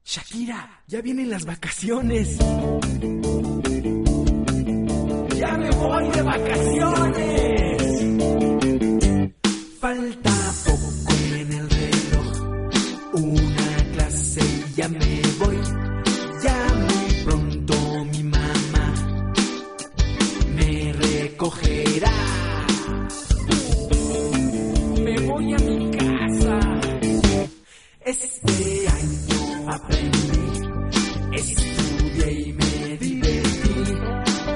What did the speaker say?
Shakira, ya vienen las vacaciones. ¡Ya me voy de vacaciones! Falta poco en el reloj, una clase y ya me voy. Ya muy pronto mi mamá me recogerá. Me voy a mi casa. Este año aprendí.